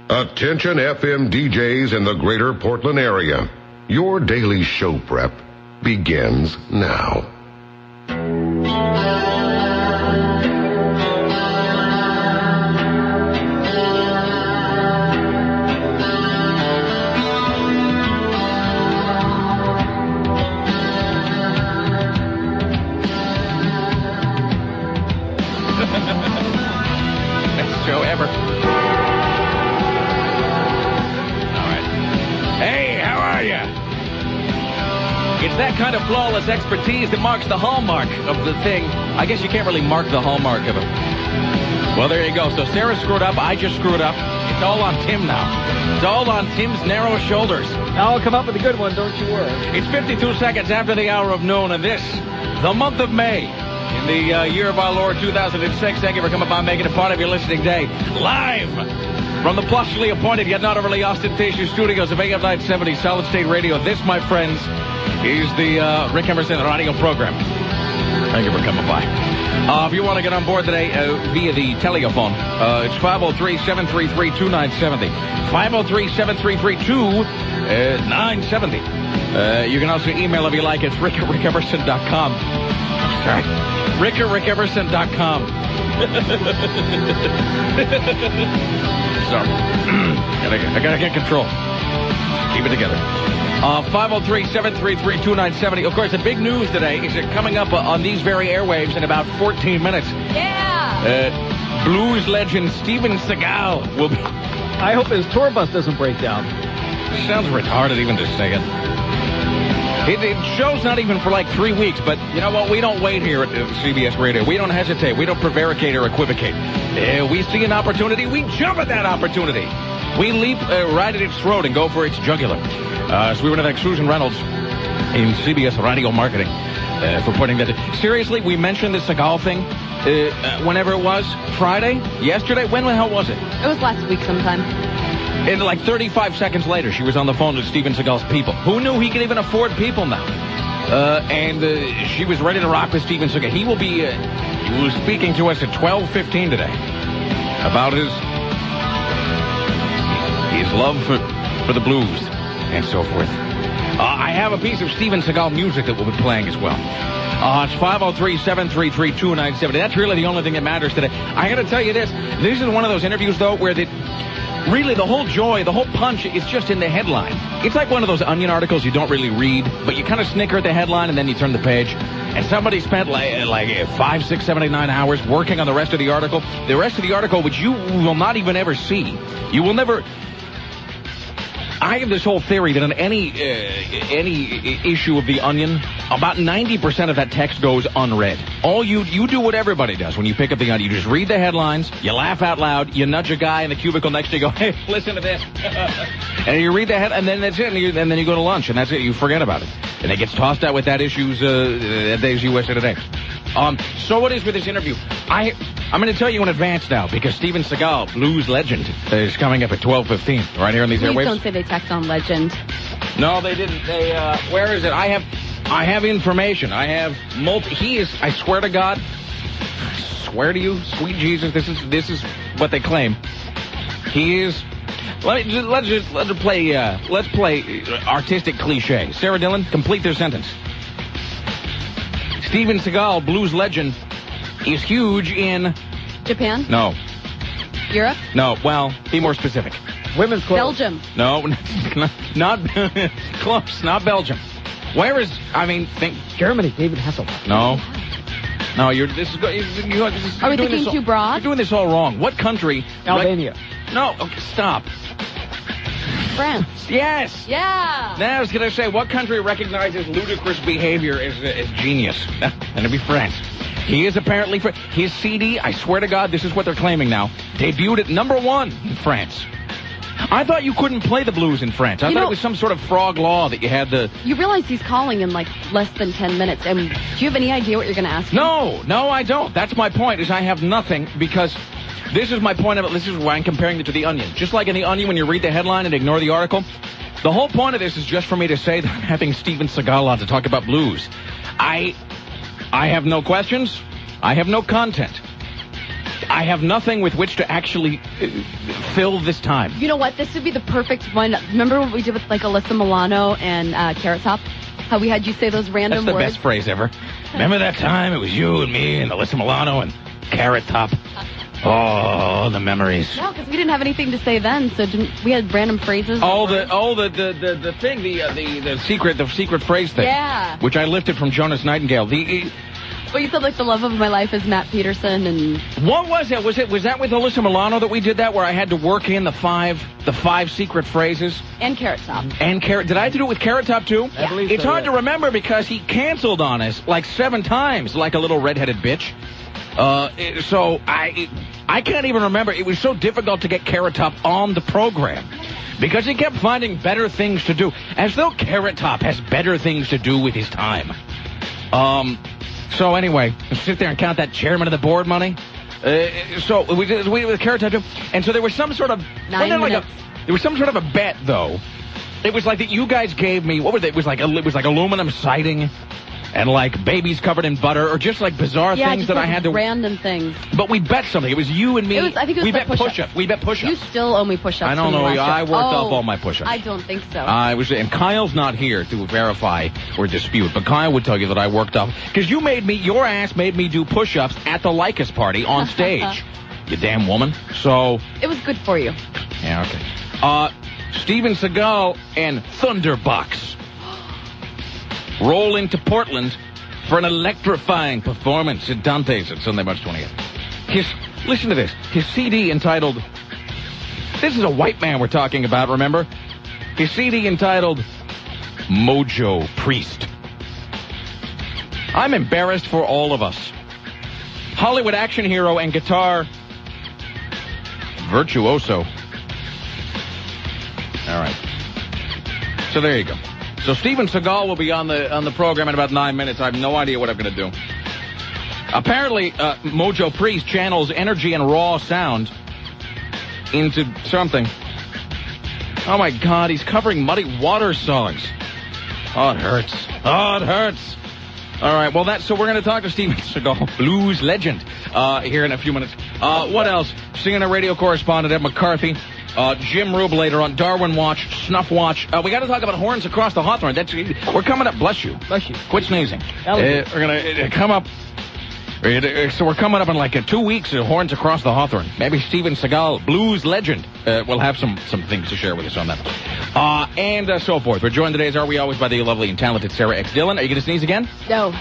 Attention FM DJs in the greater Portland area. Your daily show prep begins now. Best show ever. It's that kind of flawless expertise that marks the hallmark of the thing. I guess you can't really mark the hallmark of it. Well, there you go. So Sarah screwed up. I just screwed up. It's all on Tim now. It's all on Tim's narrow shoulders. I'll come up with a good one, don't you worry. It's 52 seconds after the hour of noon, and this, the month of May, in the year of our Lord 2006. Thank you for coming by, making it part of your listening day. Live from the plushly appointed yet not overly ostentatious studios of AM 970 Solid State Radio. This, my friends, is the Rick Emerson radio program. Thank you for coming by. If you want to get on board today via the telephone, it's 503-733-2970. 503-733-2970. You can also email if you like. It's rick@rickemerson.com. Sorry. rick@rickemerson.com. Sorry. I gotta get control. Keep it together. 503-733-2970. Of course, the big news today is that coming up on these very airwaves in about 14 minutes. Yeah! Blues legend Steven Seagal will be... I hope his tour bus doesn't break down. Sounds retarded even to say it. It shows not even for like 3 weeks, but you know what? We don't wait here at CBS Radio. We don't hesitate. We don't prevaricate or equivocate. We see an opportunity. We jump at that opportunity. We leap right at its throat and go for its jugular. So we want to thank Susan Reynolds in CBS Radio Marketing for putting that. Seriously, we mentioned the Seagal thing whenever it was. Friday? Yesterday? When the hell was it? It was last week sometime. And like 35 seconds later, she was on the phone with Steven Seagal's people. Who knew he could even afford people now? And she was ready to rock with Steven Seagal. He will be speaking to us at 12:15 today about his love for the blues and so forth. I have a piece of Steven Seagal music that we'll be playing as well. It's 503-733-2970. That's really the only thing that matters today. I got to tell you this. This is one of those interviews, though, where really the whole joy, the whole punch is just in the headline. It's like one of those Onion articles you don't really read, but you kind of snicker at the headline and then you turn the page. And somebody spent like 5, 6, 7, 8, 9 hours working on the rest of the article. The rest of the article, which you will not even ever see. You will never... I have this whole theory that on any issue of The Onion, about 90% of that text goes unread. All you do what everybody does when you pick up The Onion. You just read the headlines, you laugh out loud, you nudge a guy in the cubicle next to you, go, hey, listen to this. And you read the head, and then that's it, and then you go to lunch, and that's it. You forget about it. And it gets tossed out with that issue's USA Today. So what is with this interview? I'm going to tell you in advance now, because Steven Seagal, blues legend, is coming up at 12:15 right here on these airwaves. Please don't say they tacked on legend. No, they didn't. They, where is it? I have information. I have he is, I swear to God, I swear to you, sweet Jesus, this is what they claim. He is, let's play artistic cliche. Sarah Dillon, complete their sentence. Steven Seagal, blues legend, is huge in... Japan? No. Europe? No, well, be more specific. Women's clothes. Belgium? No, not close, not Belgium. Where is, think... Germany, David Hasselhoff. No. No, Are we thinking too broad? You're doing this all wrong. What country... Albania. No, okay, stop. France. Yes. Yeah. Now I was going to say, what country recognizes ludicrous behavior as genius? And it'd be France. He is apparently... His CD, I swear to God, this is what they're claiming now, debuted at #1 in France. I thought you couldn't play the blues in France. I thought it was some sort of frog law that you had to... You realize he's calling in like less than 10 minutes. And do you have any idea what you're going to ask him? No, I don't. That's my point, is I have nothing, because... This is my point of it. This is why I'm comparing it to The Onion. Just like in The Onion, when you read the headline and ignore the article, the whole point of this is just for me to say that I'm having Steven Seagal on to talk about blues. I have no questions. I have no content. I have nothing with which to actually fill this time. You know what? This would be the perfect one. Remember what we did with like Alyssa Milano and Carrot Top? How we had you say those random That's the words? best phrase ever. Remember that time? It was you and me and Alyssa Milano and Carrot Top. Oh, the memories. No, because we didn't have anything to say then, so we had random phrases. The thing, the secret phrase thing. Yeah. Which I lifted from Jonas Nightingale. Well, you said like the love of my life is Matt Peterson and. What was it? Was that with Alyssa Milano that we did that, where I had to work in the five secret phrases? And Carrot Top. And Carrot. Did I have to do it with Carrot Top too? I believe It's so, hard to remember because he canceled on us like 7 times, like a little redheaded bitch. So I can't even remember. It was so difficult to get Carrot Top on the program because he kept finding better things to do, as though Carrot Top has better things to do with his time. So anyway, sit there and count that chairman of the board money. So we did with Carrot Top too, and so there was some sort of 9 minutes. There was some sort of a bet though. It was like that you guys gave me. What was it? It was like aluminum siding. And like babies covered in butter, or just like bizarre things that I had to. Random things. But we bet something. It was you and me. I think it was we like bet push-ups. We bet push-ups. You still owe me push-ups. I don't know. I worked off all my push-ups. I don't think so. And Kyle's not here to verify or dispute, but Kyle would tell you that I worked off because your ass made me do push-ups at the Lycus party on stage. You damn woman. So. It was good for you. Yeah. Okay. Steven Seagal and Thunderbox roll into Portland for an electrifying performance at Dante's at Sunday, March 20th. Listen to this. His CD entitled, this is a white man we're talking about, remember? His CD entitled Mojo Priest. I'm embarrassed for all of us. Hollywood action hero and guitar virtuoso. All right. So there you go. So Steven Seagal will be on the program in about 9 minutes. I have no idea what I'm going to do. Apparently, Mojo Priest channels energy and raw sound into something. Oh, my God. He's covering Muddy Waters songs. Oh, it hurts. Oh, it hurts. All right. Well, so we're going to talk to Steven Seagal, blues legend, here in a few minutes. What else? CNN radio correspondent Ed McCarthy. Jim Rube later on, Darwin Watch, Snuff Watch. We got to talk about Horns Across the Hawthorne. We're coming up. Bless you. Bless you. Quit sneezing. We're going to come up. So we're coming up in like 2 weeks of Horns Across the Hawthorne. Maybe Steven Seagal, blues legend, will have some things to share with us on that. And so forth. We're joined today, as are we always, by the lovely and talented Sarah X. Dillon. Are you going to sneeze again? No.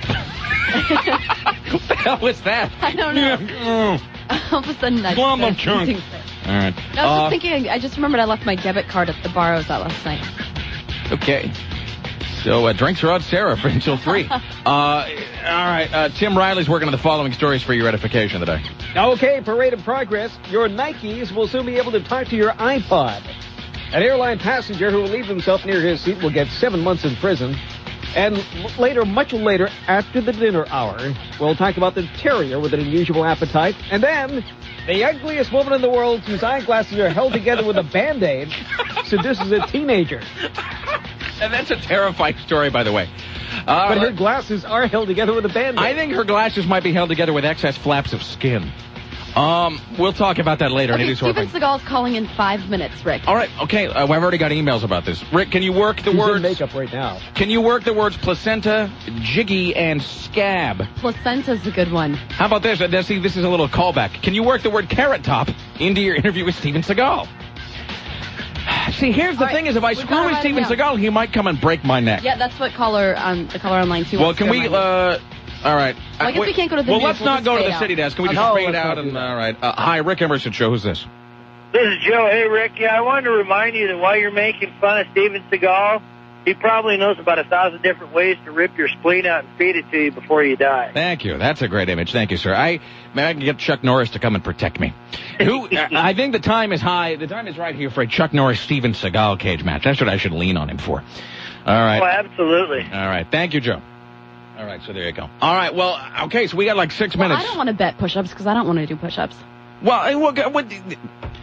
What the hell was that? I don't know. All of a sudden, I Plum of chunk. All right. No, I was just thinking, I just remembered I left my debit card at the bar I was at last night. Okay. So drinks are on Sarah for until 3. All right. Tim Riley's working on the following stories for your edification today. Okay, parade of progress. Your Nikes will soon be able to talk to your iPod. An airline passenger who will leave himself near his seat will get 7 months in prison. And later, much later, after the dinner hour, we'll talk about the terrier with an unusual appetite. And then, the ugliest woman in the world whose eyeglasses are held together with a Band-Aid seduces a teenager. And that's a terrifying story, by the way. But her glasses are held together with a Band-Aid. I think her glasses might be held together with excess flaps of skin. We'll talk about that later. Okay, it is Steven Seagal's calling in 5 minutes, Rick. All right, okay. I've already got emails about this. Rick, can you work the He's words? in makeup right now. Can you work the words placenta, jiggy, and scab? Placenta's a good one. How about this? See, this is a little callback. Can you work the word carrot top into your interview with Steven Seagal? See, here's the thing: is if I screw with Steven Seagal, he might come and break my neck. Yeah, that's what the caller on line 2. Well, can we? All right. Well, I guess we can't go to the Well, news. let's not go to the city desk. Can we just fade out? And all right. Hi, Rick Emerson Show. Who's this? This is Joe. Hey, Rick. Yeah, I wanted to remind you that while you're making fun of Steven Seagal, he probably knows about 1,000 different ways to rip your spleen out and feed it to you before you die. Thank you. That's a great image. Thank you, sir. I can get Chuck Norris to come and protect me. I think the time is high. The time is right here for a Chuck Norris-Steven Seagal cage match. That's what I should lean on him for. All right. Oh, absolutely. All right. Thank you, Joe. All right, so there you go. All right, well, okay, so we got like 6 minutes. I don't want to bet push-ups because I don't want to do push-ups. Well,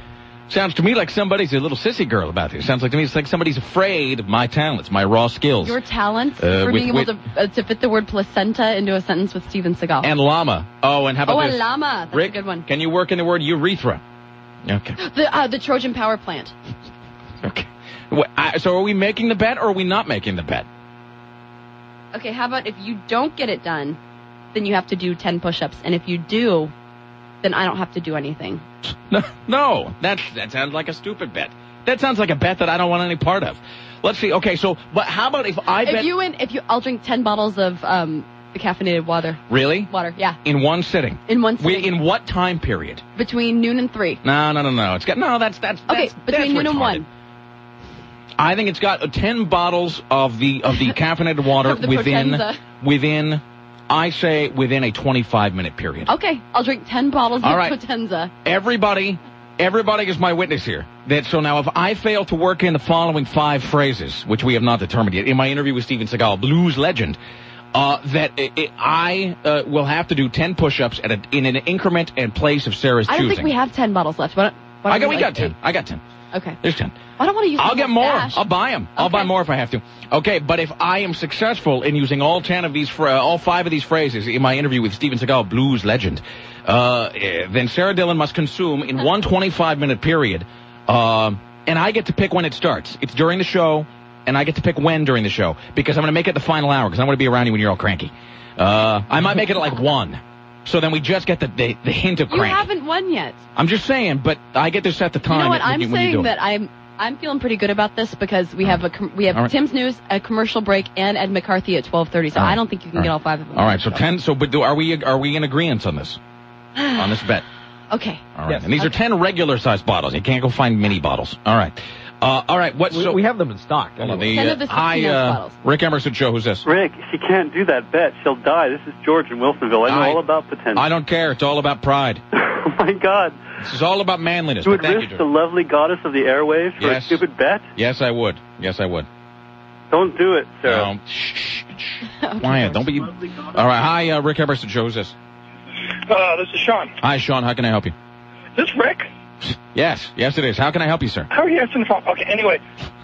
Sounds to me like somebody's a little sissy girl about this. Sounds like to me it's like somebody's afraid of my talents, my raw skills. Your talents for being able to fit the word placenta into a sentence with Steven Seagal. And llama. Oh, and how about this? Oh, a llama. That's Rick, a good one. Can you work in the word urethra? Okay. The Trojan power plant. Okay. So are we making the bet or are we not making the bet? Okay, how about if you don't get it done, then you have to do 10 push-ups. And if you do, then I don't have to do anything. No, that sounds like a stupid bet. That sounds like a bet that I don't want any part of. Let's see. Okay, so, but how about if I bet... I'll drink 10 bottles of the caffeinated water. Really? Water, yeah. In one sitting? In one sitting. In what time period? Between noon and 3. No. That's okay, between noon and 1. I think it's got 10 bottles of the caffeinated water within I say within a 25-minute period. Okay, I'll drink 10 bottles of Potenza. Everybody is my witness here. So now if I fail to work in the following 5 phrases, which we have not determined yet, in my interview with Steven Seagal, blues legend, I will have to do 10 push-ups in an increment and place of Sarah's choosing. I don't think we have 10 bottles left. We got 10. I got 10. Okay. There's 10. I don't want to use I'll get more. Stash. I'll buy them. I'll buy more if I have to. Okay, but if I am successful in using all 10 of these, all 5 of these phrases in my interview with Steven Seagal, blues legend, then Sarah Dillon must consume in one 25-minute period, and I get to pick when it starts. It's during the show, and I get to pick when during the show, because I'm going to make it the final hour, because I want to be around you when you're all cranky. I might make it at like 1. So then we just get the hint of cranky. You haven't won yet. I'm just saying, but I get to set the time. You know what? I'm saying that I'm feeling pretty good about this because we have right. Tim's News, a commercial break, and Ed McCarthy at 12:30. So I don't think you can get all 5 of them. All right. So 10. So, but are we in agreement on this? On this bet? Okay. All right. Yes. And these are 10 regular-sized bottles. You can't go find mini bottles. All right. All right. We have them in stock. 10 of the 16 bottles. Rick Emerson Show. Who's this? Rick, she can't do that bet. She'll die. This is George in Wilsonville. I know all about potential. I don't care. It's all about pride. Oh, my God. This is all about manliness. You would risk the lovely goddess of the airwaves for a stupid bet? Yes, I would. Don't do it, Sarah. No. Shh. Quiet. Don't be... All right. Hi, Rick Emerson Show. Who's this? This is Sean. Hi, Sean. How can I help you? Is this Rick? Yes, it is. How can I help you, sir? How are you answering the phone? Okay, anyway.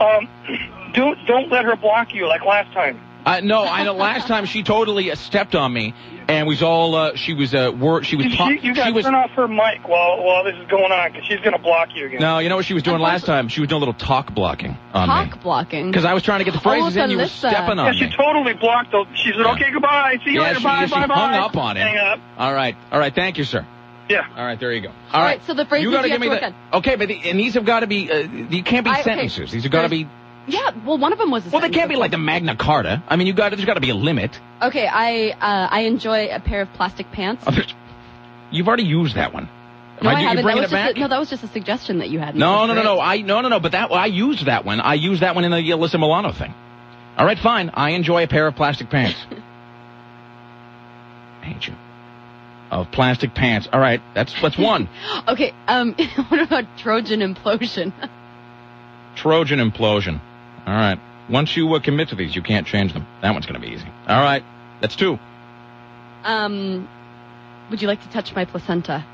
Don't let her block you like last time. No, I know last time she totally stepped on me and was all, she was turn off her mic while this is going on because she's going to block you again. No, you know what she was doing last time? She was doing a little talk blocking on me. Talk blocking? Because I was trying to get the phrases in, you were stepping on me. Yeah, she totally blocked those. She said, okay, goodbye, see you later, bye. She hung up on it. Hang up. All right, thank you, sir. Yeah. All right, there you go. All right, so the phrases you have to work on. Okay, but these have got to be, you can't be sentences. These have got to be... Yeah, well, one of them was a they can't be like the Magna Carta. I mean, there's got to be a limit. Okay, I enjoy a pair of plastic pants. You've already used that one. No, I haven't. You bringing it back? That was just a suggestion that you had. No. But I used that one. I used that one in the Alyssa Milano thing. All right, fine. I enjoy a pair of plastic pants. I hate you. Of plastic pants. All right, that's one. Okay, what about Trojan implosion? Trojan implosion. All right. Once you commit to these, you can't change them. That one's going to be easy. All right. That's 2. Would you like to touch my placenta?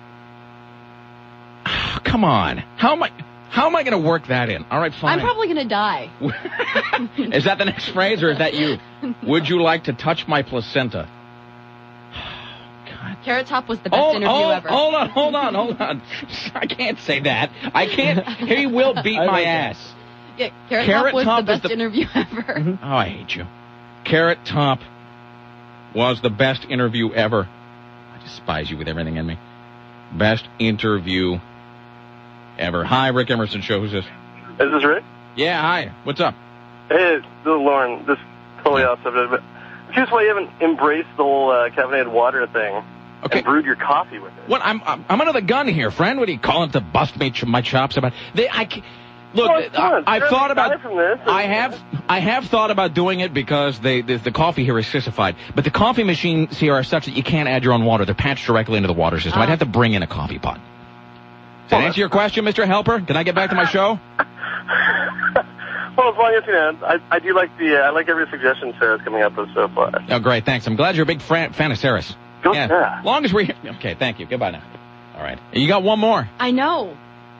Come on. How am I going to work that in? All right, fine. I'm probably going to die. Is that the next phrase, or is that you? Would you like to touch my placenta? God. Carrot Top was the best interview ever. Hold on. I can't say that. I can't. He will beat my ass. Yeah, Carrot Top was the best interview ever. Oh, I hate you. Carrot Top was the best interview ever. I despise you with everything in me. Best interview ever. Hi, Rick Emerson Show. Who's this? Is this Rick? Yeah, hi. What's up? Hey, this is Lauren. This is totally off subject, but I'm curious why you haven't embraced the whole caffeinated water thing and brewed your coffee with it. What? I'm under the gun here, friend. What are you calling to bust my chops about? Look, I've thought about. I have thought about doing it because the coffee here is sissified, but the coffee machines here are such that you can't add your own water. They're patched directly into the water system. I'd have to bring in a coffee pot. Does that answer your question, Mr. Helper? Can I get back to my show? Well, as long as I do like I like every suggestion Sarah's coming up with so far. Oh, great, thanks. I'm glad you're a big fan of Sarah's. Yeah. Long as we're okay, thank you. Goodbye now. All right, you got one more. I know.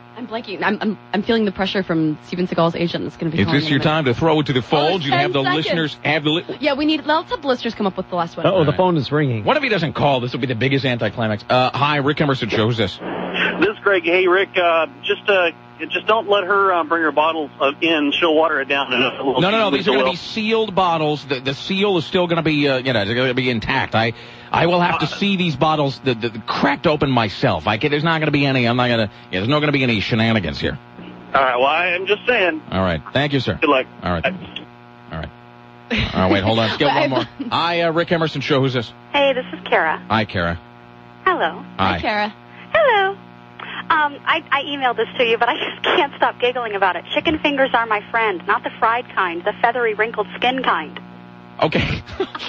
I'm blanking. I'm feeling the pressure from Steven Seagal's agent that's going to be. Is this your time to throw it to the fold? You have the 10 listeners have the. Yeah, let's have the listeners come up with the last one. Oh, the phone is ringing. What if he doesn't call? This will be the biggest anticlimax. Hi, Rick Emerson Show. Who's this? This is Greg. Hey, Rick, just don't let her bring her bottles in. She'll water it down. No. These are going to be sealed bottles. The seal is still going to be, going to be intact. I will have to see these bottles the cracked open myself. There's not going to be any. I'm not going to. Yeah, there's not going to be any shenanigans here. All right. Well, I'm just saying. All right. Thank you, sir. Good luck. All right. All right. Wait. Hold on. Let's get one more. Hi, Rick Emerson Show. Who's this? Hey, this is Kara. Hi, Kara. Hello. Hi, Kara. Hello. I emailed this to you, but I just can't stop giggling about it. Chicken fingers are my friend, not the fried kind, the feathery, wrinkled skin kind. Okay.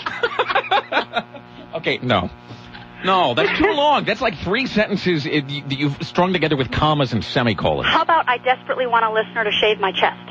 Okay, no, that's too long. That's like 3 sentences you've strung together with commas and semicolons. How about I desperately want a listener to shave my chest?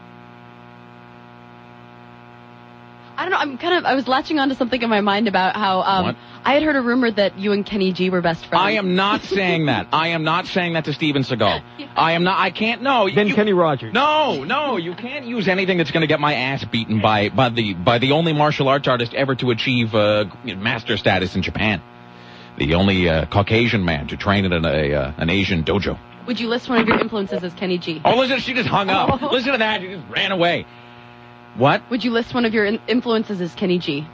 I don't know. I was latching onto something in my mind about how I had heard a rumor that you and Kenny G were best friends. I am not saying that. I am not saying that to Steven Seagal. I am not. I can't. No. Then Kenny Rogers. No. You can't use anything that's going to get my ass beaten by the only martial arts artist ever to achieve master status in Japan. The only Caucasian man to train in an Asian dojo. Would you list one of your influences as Kenny G? Oh, listen, she just hung up. Oh. Listen to that. She just ran away. What? Would you list one of your influences as Kenny G?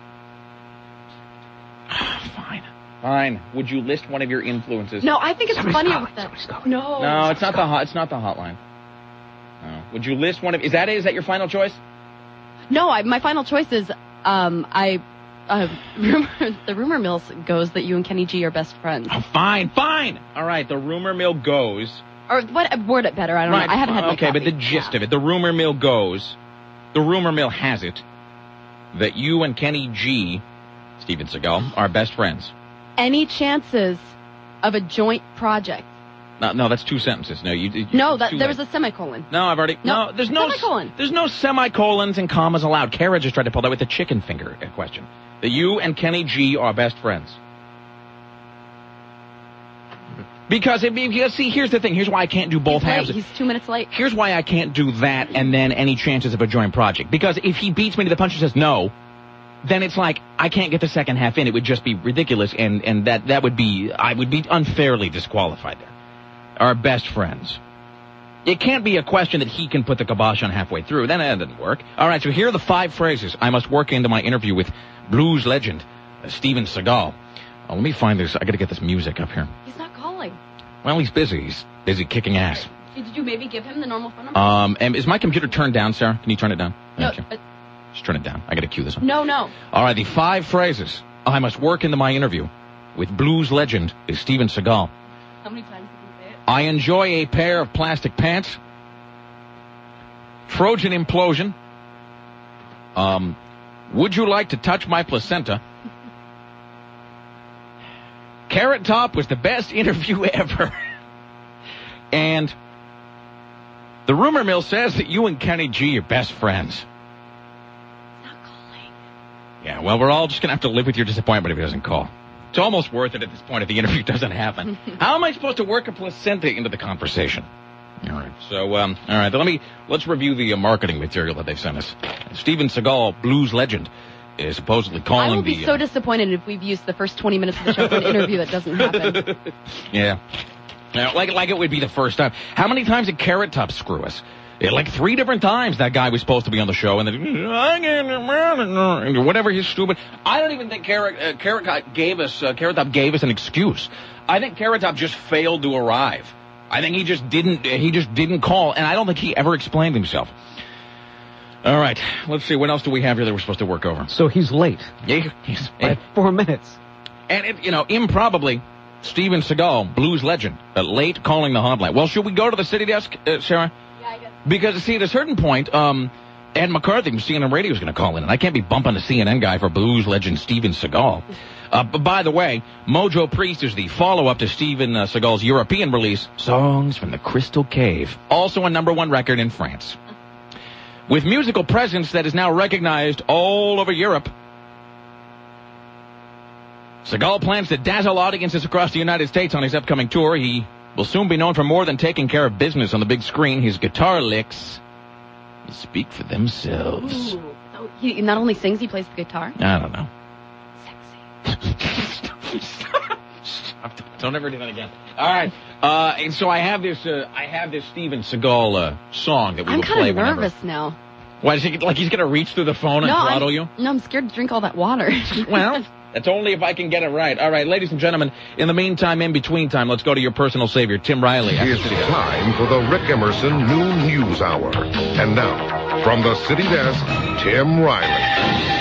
Fine. Would you list one of your influences? No, I think it's funnier with that. No, it's not the hotline. No. Would you list one of? Is that your final choice? No, my final choice is the rumor mill goes that you and Kenny G are best friends. Oh, fine. All right, the rumor mill goes. Or what? Word it better. I don't know. I haven't had my Okay, coffee. but the gist of it, the rumor mill goes. The rumor mill has it that you and Kenny G, Steven Seagal, are best friends. Any chances of a joint project? No, that's 2 sentences. No, there was a semicolon. No, I've already. No, there's no semicolon. There's no semicolons and commas allowed. Kara just tried to pull that with the chicken finger question. That you and Kenny G are best friends. Because see, here's the thing. Here's why I can't do both halves. He's 2 minutes late. Here's why I can't do that and then any chances of a joint project. Because if he beats me to the punch and says no, then it's like I can't get the second half in. It would just be ridiculous, and that would be I would be unfairly disqualified there. Our best friends. It can't be a question that he can put the kibosh on halfway through. Then that doesn't work. All right, so here are the 5 phrases I must work into my interview with blues legend Steven Seagal. Oh, let me find this. I got to get this music up here. He's not calling. Well, he's busy. He's busy kicking ass. Did you maybe give him the normal phone number? And is my computer turned down, Sarah? Can you turn it down? No. Just turn it down. I got to cue this one. No. All right, the 5 phrases I must work into my interview with blues legend is Steven Seagal. How many times did you say it? I enjoy a pair of plastic pants. Trojan implosion. Would you like to touch my placenta? Carrot Top was the best interview ever. And the rumor mill says that you and Kenny G are best friends. Not calling. Yeah, well, we're all just going to have to live with your disappointment if he doesn't call. It's almost worth it at this point if the interview doesn't happen. How am I supposed to work a placenta into the conversation? All right. So, all right. Let's review the marketing material that they've sent us. Steven Seagal, blues legend, is supposedly calling. I will be so disappointed if we've used the first 20 minutes of the show for an interview that doesn't happen. Yeah. Like it would be the first time. How many times did Carrot Top screw us? Yeah, like 3 different times that guy was supposed to be on the show, and then whatever his stupid. I don't even think Carrot Top gave us an excuse. I think Carrot Top just failed to arrive. I think he just didn't call, and I don't think he ever explained himself. All right, let's see. What else do we have here that we're supposed to work over? So he's late. Yeah, by 4 minutes. And improbably, Steven Seagal, blues legend, late calling the hotline. Well, should we go to the city desk, Sarah? Yeah, I guess. Because, see, at a certain point, Ed McCarthy from CNN Radio is going to call in, and I can't be bumping the CNN guy for blues legend Steven Seagal. But by the way, Mojo Priest is the follow-up to Steven Seagal's European release, Songs from the Crystal Cave, also a #1 record in France. With musical presence that is now recognized all over Europe, Seagal plans to dazzle audiences across the United States on his upcoming tour. He will soon be known for more than taking care of business on the big screen. His guitar licks speak for themselves. Ooh. So he not only sings, he plays the guitar. I don't know. Sexy. Stop. Don't ever do that again. All right. And so I have this Steven Seagal song that we will play I'm whenever. kind of nervous now. Why is he like he's gonna reach through the phone and throttle you? No, I'm scared to drink all that water. Well, that's only if I can get it right. All right, ladies and gentlemen. In the meantime, in between time, let's go to your personal savior, Tim Riley. It's time for the Rick Emerson Noon News Hour. And now, from the city desk, Tim Riley.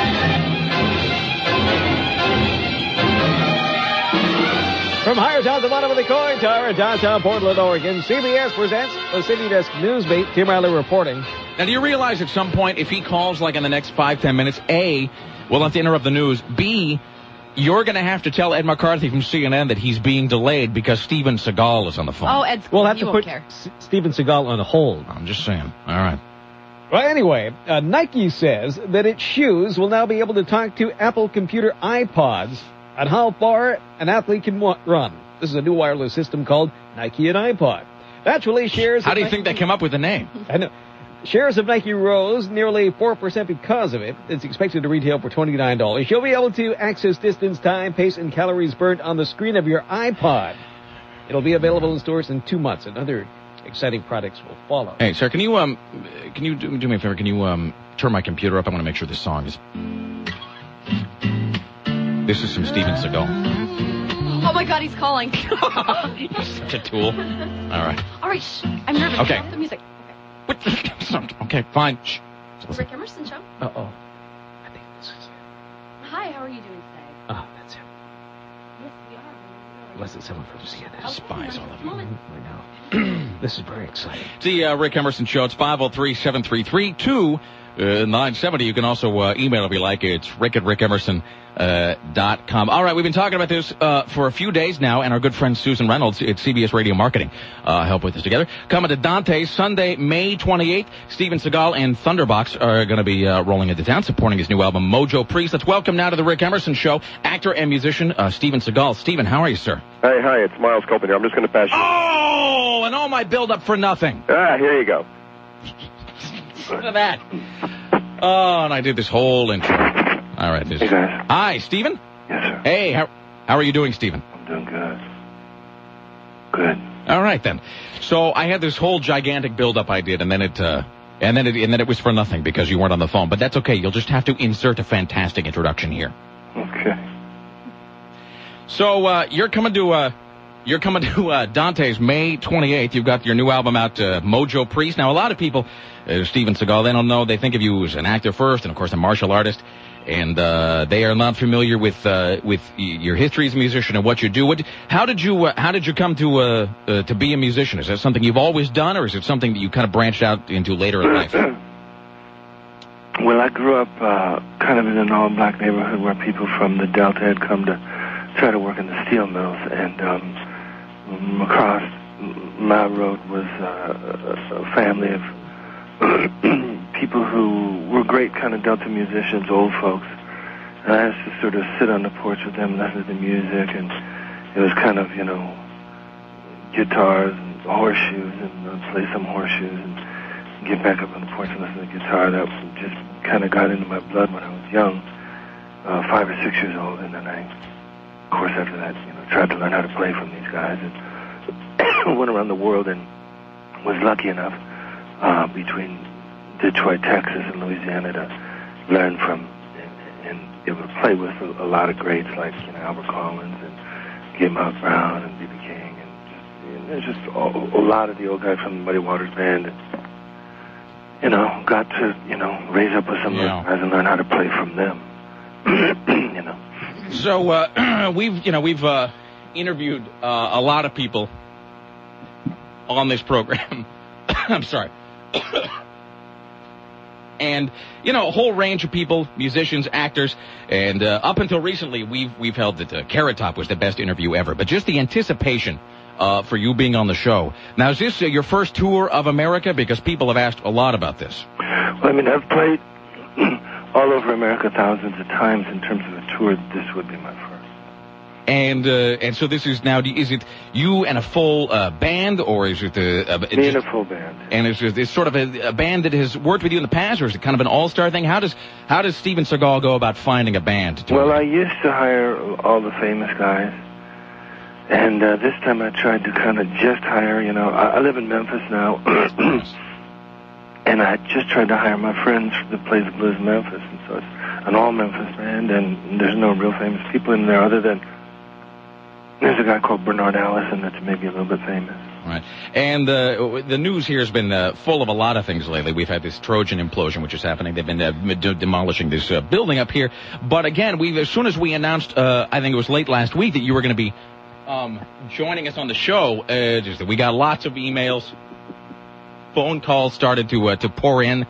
From higher town to bottom of the coin tower in downtown Portland, Oregon, CBS presents the City Desk Newsbeat. Tim Riley reporting. Now, do you realize at some point, if he calls like in the next 5-10 minutes, A, we'll have to interrupt the news, B, you're going to have to tell Ed McCarthy from CNN that he's being delayed because Steven Seagal is on the phone. Oh, Ed's cool. We'll have He to won't put care. Steven Seagal on hold. I'm just saying. All right. Well, anyway, Nike says that its shoes will now be able to talk to Apple computer iPods on how far an athlete can run. This is a new wireless system called Nike and iPod. Naturally, shares... How do you think they came up with the name? I know. Shares of Nike rose nearly 4% because of it. It's expected to retail for $29. You'll be able to access distance, time, pace, and calories burnt on the screen of your iPod. It'll be available in stores in 2 months, and other exciting products will follow. Hey, sir, can you do me a favor? Can you turn my computer up? I want to make sure this song is... This is some Steven Seagal. Oh, my God, he's calling. You're such a tool. All right. All right, shh. I'm nervous. Okay. Stop the music. Okay, fine. Shh. Rick Emerson Show. Uh-oh. I think this is it. Hi, how are you doing today? Oh, that's him. Yes, we are. Unless it's someone from CNN. Spies all of you. I know. This is very exciting. It's the Rick Emerson Show. It's 503-733-2970. You can also email if you like. It's rick@rickemerson.com. All right, we've been talking about this for a few days now, and our good friend Susan Reynolds at CBS Radio Marketing helped with this together. Coming to Dante's Sunday, May 28th, Steven Seagal and Thunderbox are going to be rolling into town, supporting his new album, Mojo Priest. Let's welcome now to the Rick Emerson Show, actor and musician Steven Seagal. Steven, how are you, sir? Hey, hi, it's Miles Copen here. I'm just going to pass you. Oh, and all my build-up for nothing. Here you go. Look at that. Oh, and I did this whole intro. All right. Hey, guys. Hi, Steven? Yes, sir. Hey, how are you doing, Steven? I'm doing good. Good. All right, then. So I had this whole gigantic build-up I did, and then it was for nothing because you weren't on the phone. But that's okay. You'll just have to insert a fantastic introduction here. Okay. So you're coming to Dante's May 28th. You've got your new album out, Mojo Priest. Now, a lot of people, Steven Seagal, they don't know. They think of you as an actor first, and of course a martial artist, and they are not familiar with your history as a musician and what you do. How did you come to be a musician? Is that something you've always done, or is it something that you kind of branched out into later in life? Well, I grew up kind of in an all-black neighborhood where people from the Delta had come to try to work in the steel mills, and across my road was a family of people who were great kind of Delta musicians, old folks. And I used to sort of sit on the porch with them and listen to the music, and it was kind of, guitars and horseshoes, and I'd play some horseshoes and get back up on the porch and listen to the guitar. That just kind of got into my blood when I was young, 5 or 6 years old, and then I, of course, after that, tried to learn how to play from these guys, and went around the world and was lucky enough between Detroit, Texas, and Louisiana to learn from and be able to play with a lot of greats like Albert Collins and Gil Miles Brown and B.B. King, and just a lot of the old guys from the Muddy Waters Band. And, got to raise up with some of those guys and learn how to play from them. So we've interviewed a lot of people on this program. I'm sorry. And, a whole range of people, musicians, actors, and up until recently, we've held that Carrot Top was the best interview ever. But just the anticipation for you being on the show. Now, is this your first tour of America? Because people have asked a lot about this. Well, I've played all over America thousands of times. In terms of a tour, this would be my first. And so this is now, is it you and a full band, or is it me and a full band? And it's sort of a band that has worked with you in the past, or is it kind of an all-star thing? How does Steven Seagal go about finding a band? Well, I used to hire all the famous guys, and this time I tried to kind of just hire, I live in Memphis now, and I just tried to hire my friends that play the blues in Memphis, and so it's an all-Memphis band, and there's no real famous people in there other than there's a guy called Bernard Allison that's maybe a little bit famous. Right. And the news here has been full of a lot of things lately. We've had this Trojan implosion, which is happening. They've been demolishing this building up here. But again, as soon as we announced, I think it was late last week, that you were going to be joining us on the show, we got lots of emails. Phone calls started to pour in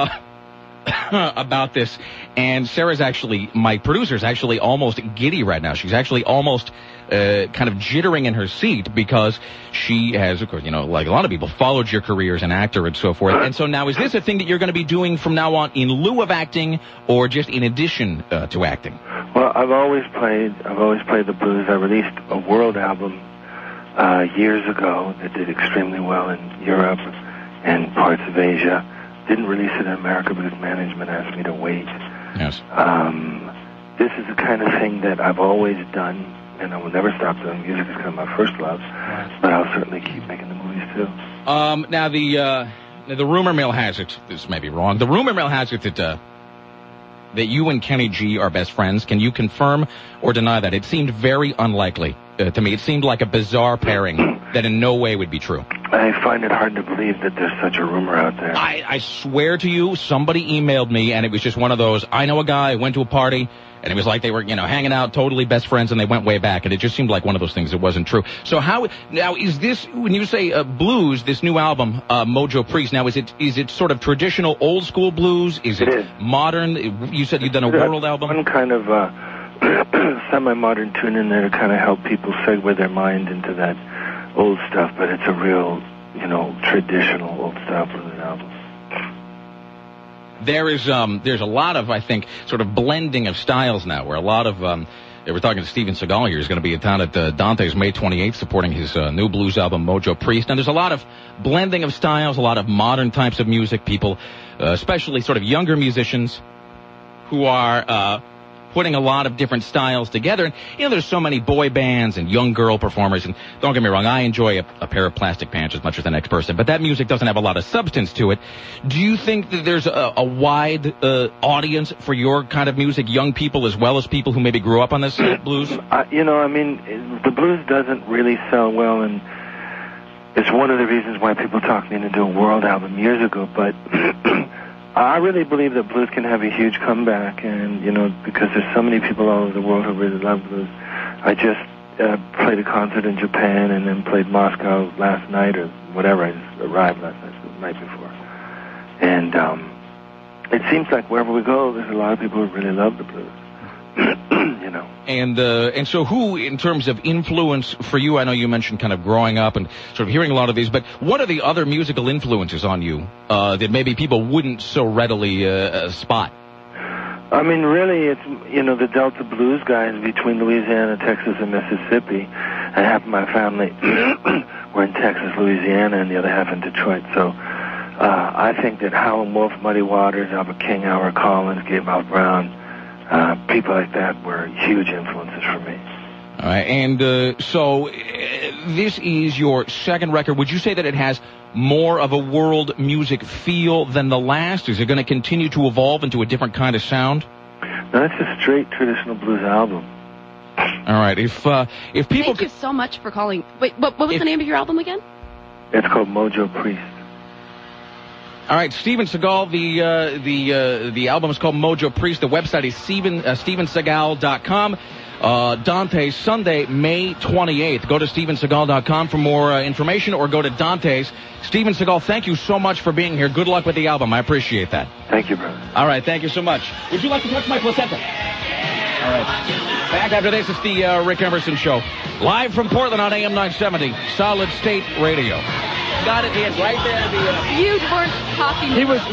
about this. And Sarah's my producer's actually almost giddy right now. She's actually almost kind of jittering in her seat because she has, of course, like a lot of people, followed your career as an actor and so forth. And so now, is this a thing that you're going to be doing from now on in lieu of acting, or just in addition to acting? Well, I've always played the blues. I released a world album years ago that did extremely well in Europe and parts of Asia. Didn't release it in America because management asked me to wait. Yes. This is the kind of thing that I've always done, and I will never stop doing. Music is kind of my first love, but I'll certainly keep making the movies too. Now the rumor mill has it. This may be wrong. The rumor mill has it that you and Kenny G are best friends. Can you confirm or deny that? It seemed very unlikely to me. It seemed like a bizarre pairing that in no way would be true. I find it hard to believe that there's such a rumor out there. I swear to you, somebody emailed me, and it was just one of those, I know a guy, went to a party, and it was like they were, hanging out, totally best friends, and they went way back, and it just seemed like one of those things that wasn't true. So now is this, when you say blues, this new album, Mojo Priest, now is it sort of traditional old school blues? Is it modern? You said you've done a world album? One kind of semi-modern tune in there to kind of help people segue their mind into that old stuff, but it's a real, traditional old-style blues album. There's a lot of, I think, sort of blending of styles now, where a lot of, we're talking to Steven Seagal here, who's going to be in town at Dante's May 28th, supporting his new blues album, Mojo Priest. And there's a lot of blending of styles, a lot of modern types of music, people, especially sort of younger musicians, who are putting a lot of different styles together. And, there's so many boy bands and young girl performers, and don't get me wrong, I enjoy a pair of plastic pants as much as the next person, but that music doesn't have a lot of substance to it. Do you think that there's a wide audience for your kind of music, young people as well as people who maybe grew up on this blues? The blues doesn't really sell well, and it's one of the reasons why people talked me into doing a world album years ago, but I really believe that blues can have a huge comeback, and, because there's so many people all over the world who really love blues. I just played a concert in Japan and then played Moscow last night or whatever. I just arrived last night, the night before. And it seems like wherever we go, there's a lot of people who really love the blues. And so who, in terms of influence for you, I know you mentioned kind of growing up and sort of hearing a lot of these, but what are the other musical influences on you that maybe people wouldn't so readily spot? Really, it's, the Delta blues guys between Louisiana, Texas, and Mississippi. And half of my family were in Texas, Louisiana, and the other half in Detroit. So I think that Howlin' Wolf, Muddy Waters, Albert King, Howard Collins, Gabe Brown, people like that were huge influences for me. All right, and so this is your second record. Would you say that it has more of a world music feel than the last? Is it going to continue to evolve into a different kind of sound? No, it's a straight traditional blues album. All right, if people... Thank you so much for calling. Wait, what was the name of your album again? It's called Mojo Priest. All right, Steven Seagal, the album is called Mojo Priest. The website is StevenSeagal.com. Dante's Sunday, May 28th. Go to StevenSeagal.com for more information, or go to Dante's. Steven Seagal, thank you so much for being here. Good luck with the album. I appreciate that. Thank you, brother. All right, thank you so much. Would you like to touch my placenta? All right. Back after this, it's the Rick Emerson Show. Live from Portland on AM 970, Solid State Radio. Got it, Ian, right there. You weren't talking. He was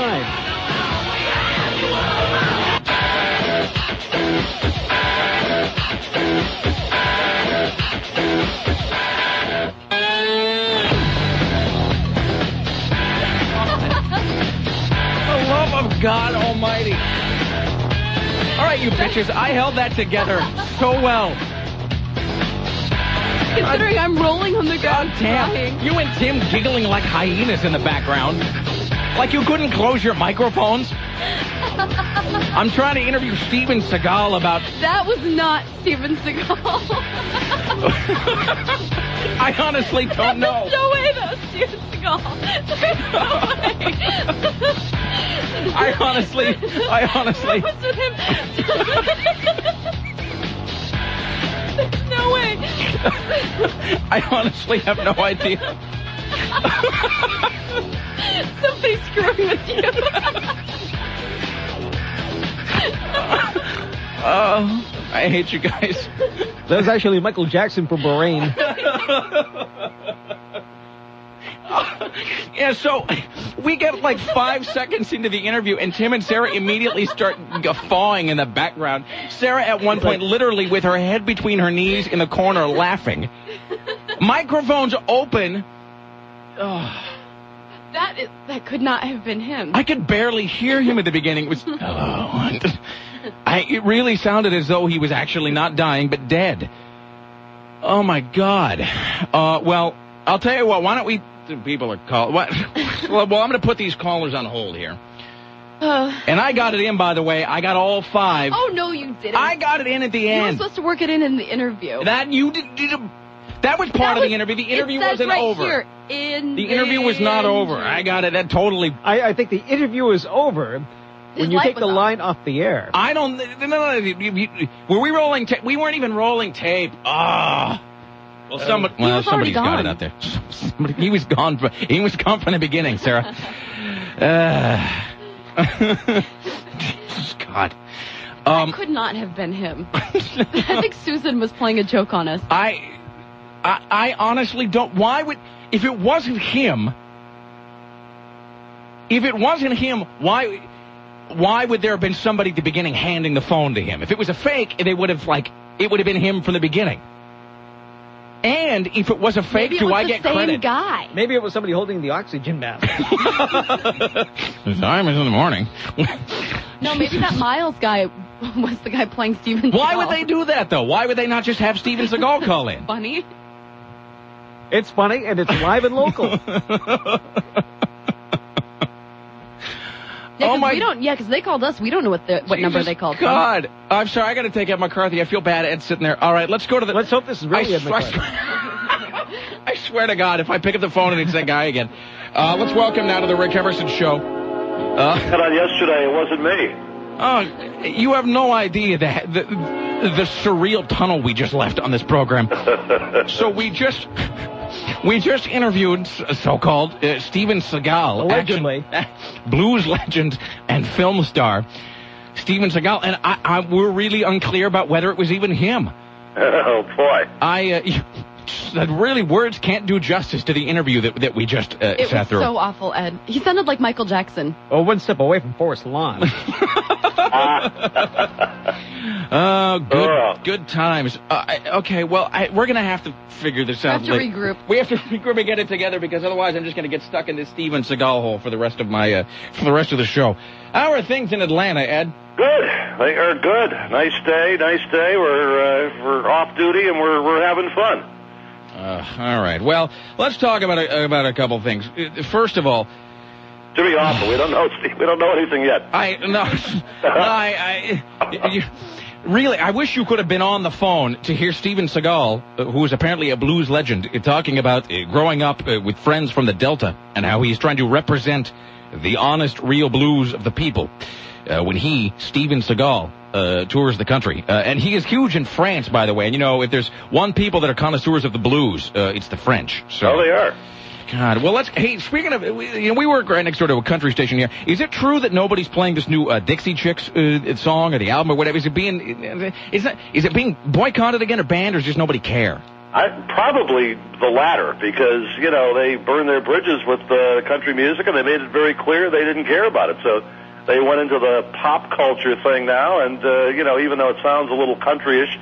offline. The love of God Almighty. All right, you bitches, I held that together so well. Considering I'm rolling on the ground crying. You and Tim giggling like hyenas in the background. Like you couldn't close your microphones. I'm trying to interview Steven Seagal about... That was not Steven Seagal. I honestly don't know. There's no way that was Steven Seagal. There's no way. I honestly... What's with him? There's no way. I honestly have no idea. Somebody's screwing with you. I hate you guys. That was actually Michael Jackson from Bahrain. Yeah, so we get like 5 seconds into the interview, and Tim and Sarah immediately start guffawing in the background. Sarah, at one point, literally with her head between her knees in the corner, laughing. Microphones open. That could not have been him. I could barely hear him at the beginning. It was, hello. It really sounded as though he was actually not dying, but dead. Oh, my God. Well, I'll tell you what. Why don't we... People are calling. What? Well, I'm going to put these callers on hold here. And I got it in, by the way. I got all 5. Oh, no, you didn't. I got it in at the end. You were supposed to work it in the interview. That you did. That was part of the interview. The interview wasn't right over. Here, the interview was not over. I got it. That totally. I think the interview is over when you take the line off the air. I don't. No. Were we rolling tape? We weren't even rolling tape. Well, somebody's got it out there. He was gone. He was gone from the beginning, Sarah. God. That could not have been him. I think Susan was playing a joke on us. I honestly don't. Why would, if it wasn't him, why would there have been somebody at the beginning handing the phone to him? If it was a fake, it would have been him from the beginning. And if it was a fake, do I get credit? Guy. Maybe it was somebody holding the oxygen mask. The time is in the morning. No, maybe that Miles guy was the guy playing Steven Seagal. Why would they do that, though? Why would they not just have Steven Seagal call in? Funny. It's funny, and it's live and local. Because they called us. We don't know what number they called. God, I'm sorry. I got to take Ed McCarthy. I feel bad. Ed's sitting there. All right, let's go to the. Let's hope this is really Ed McCarthy. I swear to God, if I pick up the phone and it's that guy again. Let's welcome now to the Rick Everson Show. Got on yesterday. It wasn't me. You have no idea the surreal tunnel we just left on this program. So we just interviewed so-called Steven Seagal, allegedly blues legend and film star Steven Seagal, and we're really unclear about whether it was even him. Oh boy! Really, words can't do justice to the interview that we just sat through. It was so awful, Ed. He sounded like Michael Jackson. Oh, one step away from Forest Lawn. Good times. Okay, well, we're going to have to figure this out. We have to regroup. We have to regroup and get it together, because otherwise I'm just going to get stuck in this Steven Seagal hole for the rest of for the rest of the show. How are things in Atlanta, Ed? Good. They are good. Nice day. We're off duty and we're having fun. All right. Well, let's talk about a couple things. First of all, to be awful, we don't know, Steve. We don't know anything yet. Really, I wish you could have been on the phone to hear Steven Seagal, who is apparently a blues legend, talking about growing up with friends from the Delta and how he's trying to represent the honest, real blues of the people. When Steven Seagal, tours the country. And he is huge in France, by the way. And, if there's one people that are connoisseurs of the blues, it's the French. So. Oh, they are. God, well, speaking of, we work right next door to a country station here. Is it true that nobody's playing this new Dixie Chicks song or the album or whatever? Is it being boycotted again or banned, or does just nobody care? Probably the latter, because, they burned their bridges with country music, and they made it very clear they didn't care about it. So they went into the pop culture thing now, and, even though it sounds a little countryish,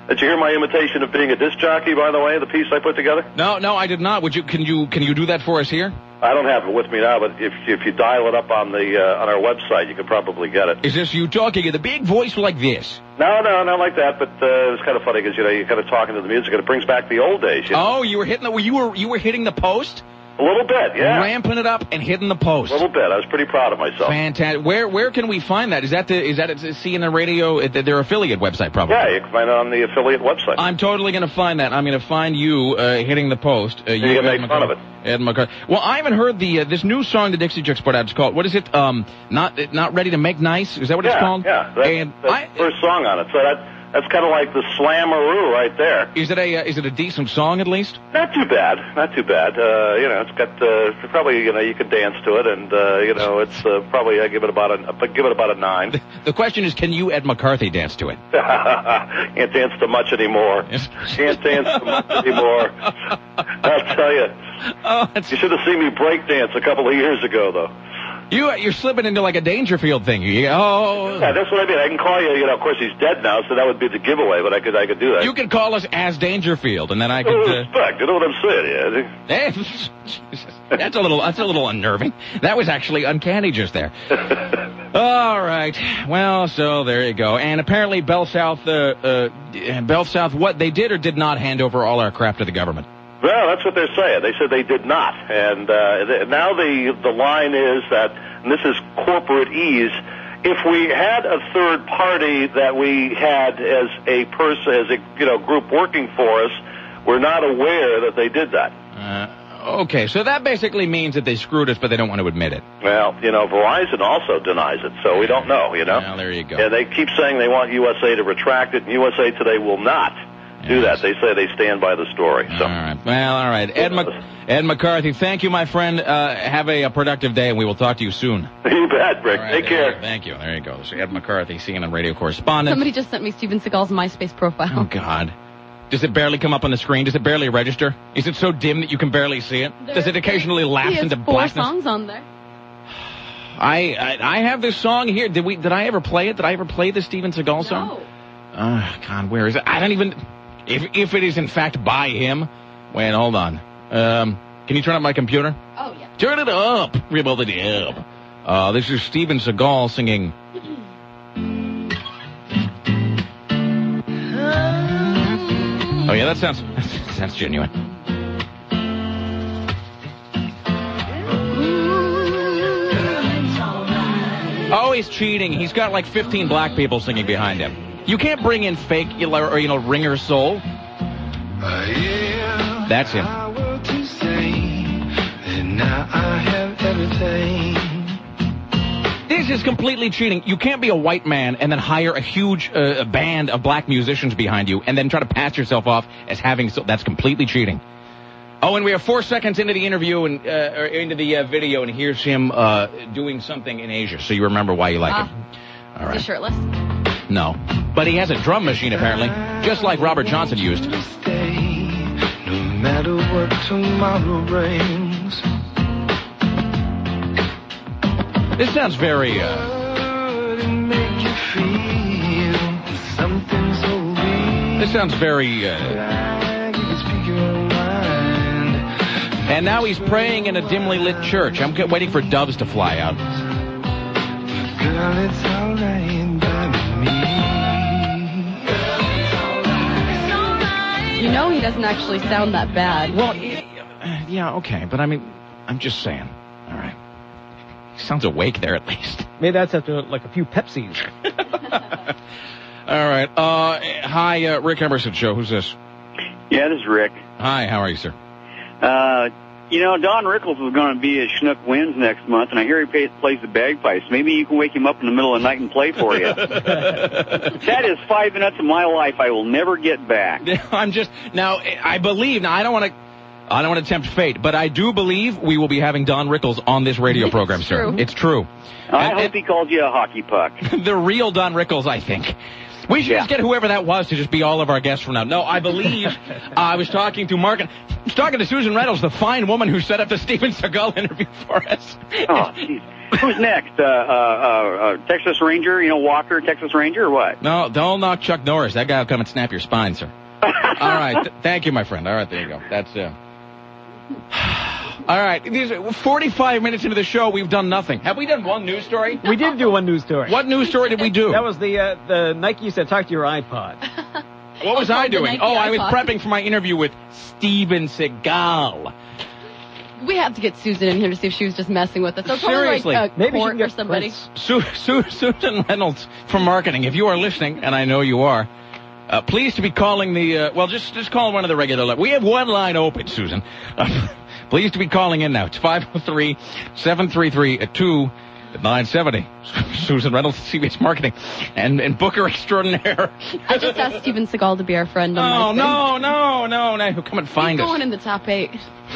Did you hear my imitation of being a disc jockey, by the way, the piece I put together? No, I did not. Can you do that for us here? I don't have it with me now, but if you dial it up on our website, you could probably get it. Is this you talking in the big voice like this? No, not like that. But it was kind of funny because you're kind of talking to the music, and it brings back the old days. Oh, you were hitting the post? A little bit, yeah. Ramping it up and hitting the post. A little bit. I was pretty proud of myself. Fantastic. Where can we find that? Is that CNN Radio, their affiliate website, probably? Yeah, you can find it on the affiliate website. I'm totally going to find that. I'm going to find you hitting the post. You can make fun of it. Ed McCarthy. Well, I haven't heard this new song the Dixie Chicks put out. It's called, what is it? Not Ready to Make Nice? Is that what it's called? Yeah, that's the first song on it. So that's kind of like the slammeroo right there. Is it a decent song at least? Not too bad. It's got probably you can dance to it, and it's probably I give it about a 9. The question is, can you, Ed McCarthy, dance to it? Can't dance to much anymore. Can't dance to much anymore. I'll tell you. You should have seen me break dance a couple of years ago, though. You're slipping into like a Dangerfield thing. Yeah, that's what I mean. I can call you. Of course, he's dead now, so that would be the giveaway. But I could do that. You could call us as Dangerfield, and then I could. Respect. You know what I'm saying? Yeah. Jesus, that's a little unnerving. That was actually uncanny just there. All right. Well, so there you go. And apparently, Bell South, what they did or did not hand over all our crap to the government. Well, that's what they're saying. They said they did not. And now the line is that, and this is corporate ease, if we had a third party that we had as a person, as a group working for us, we're not aware that they did that. Okay, so that basically means that they screwed us, but they don't want to admit it. Well, Verizon also denies it, so we don't know, Well, there you go. Yeah, they keep saying they want USA to retract it, and USA Today will not do that. They say they stand by the story. So. All right. Well, all right. Ed McCarthy, thank you, my friend. Have a productive day, and we will talk to you soon. You bet, Rick. Right, take care. Thank you. There you go. So Ed McCarthy, CNN radio correspondent. Somebody just sent me Steven Seagal's MySpace profile. Oh, God. Does it barely come up on the screen? Does it barely register? Is it so dim that you can barely see it? Does it occasionally lapse into blackness? 4 songs on there. I have this song here. Did I ever play it? Did I ever play the Steven Seagal song? No. God, where is it? I don't even... If it is in fact by him, wait, hold on. Can you turn up my computer? Oh, yeah. Turn it up. Rebuild it up. This is Steven Seagal singing. Oh yeah, that sounds genuine. Oh, he's cheating. He's got like 15 black people singing behind him. You can't bring in fake or ringer soul. That's him. This is completely cheating. You can't be a white man and then hire a huge band of black musicians behind you and then try to pass yourself off as having that's completely cheating. Oh, and we have 4 seconds into the interview and or into the video, and here's him doing something in Asia. So you remember why you like it. All right. Is he shirtless? No. But he has a drum machine, apparently, just like Robert Johnson used. No matter what tomorrow brings. This sounds very, This sounds very, And now he's praying in a dimly lit church. I'm waiting for doves to fly out. Girl, it's all right by me. He doesn't actually sound that bad. Well, yeah, okay, but I mean, I'm just saying. All right. He sounds awake there at least. Maybe that's after like a few Pepsis. All right. Hi, Rick Emerson Show. Who's this? Yeah, this is Rick. Hi, how are you, sir? Don Rickles is going to be at Chinook Winds next month, and I hear he plays the bagpipes. Maybe you can wake him up in the middle of the night and play for you. That is 5 minutes of my life I will never get back. I believe, I don't want to tempt fate, but I do believe we will be having Don Rickles on this radio program, sir. It's true. I hope he calls you a hockey puck. The real Don Rickles, I think. We should just get whoever that was to just be all of our guests from now. No, I believe I was talking to Mark. I was talking to Susan Reynolds, the fine woman who set up the Steven Seagal interview for us. Oh, jeez. Who's next? Texas Ranger, Walker, Texas Ranger, or what? No, don't knock Chuck Norris. That guy will come and snap your spine, sir. All right. Thank you, my friend. All right, there you go. That's All right. These 45 minutes into the show, we've done nothing. Have we done one news story? We did do one news story. What news story did we do? That was the Nike said talk to your iPod. What was I doing? I was prepping for my interview with Steven Seagal. We have to get Susan in here to see if she was just messing with us. So seriously, like maybe she can get somebody. Susan Reynolds from marketing. If you are listening, and I know you are, pleased to be calling the. Just call one of the regular. We have one line open, Susan. Pleased to be calling in now. It's 503-733-2970. Susan Reynolds, CBS Marketing, and Booker Extraordinaire. I just asked Steven Seagal to be our friend. No. He'll come and find us. He's going in the top 8.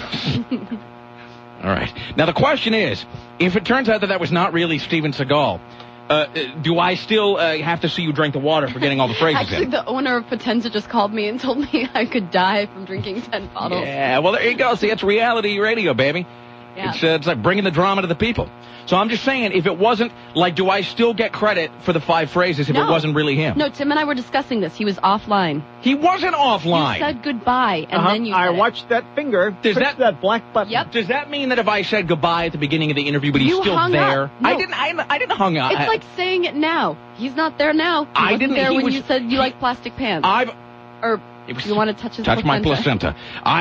All right. Now, the question is, if it turns out that was not really Steven Seagal, do I still have to see you drink the water for getting all the phrases Actually, in? the owner of Potenza just called me and told me I could die from drinking 10 bottles. Yeah, well, there you go. See, it's reality radio, baby. Yeah. It's like bringing the drama to the people. So I'm just saying, if it wasn't, do I still get credit for the 5 phrases if it wasn't really him? No, Tim and I were discussing this. He was offline. He wasn't offline. You said goodbye, and then you said I watched that finger. Does that black button? Yep. Does that mean that if I said goodbye at the beginning of the interview, but he's still hung there? Up. No. I didn't hung up. It's like saying it now. He's not there now. He wasn't there when you said you like plastic pants. You want to touch his Touch placenta. my placenta.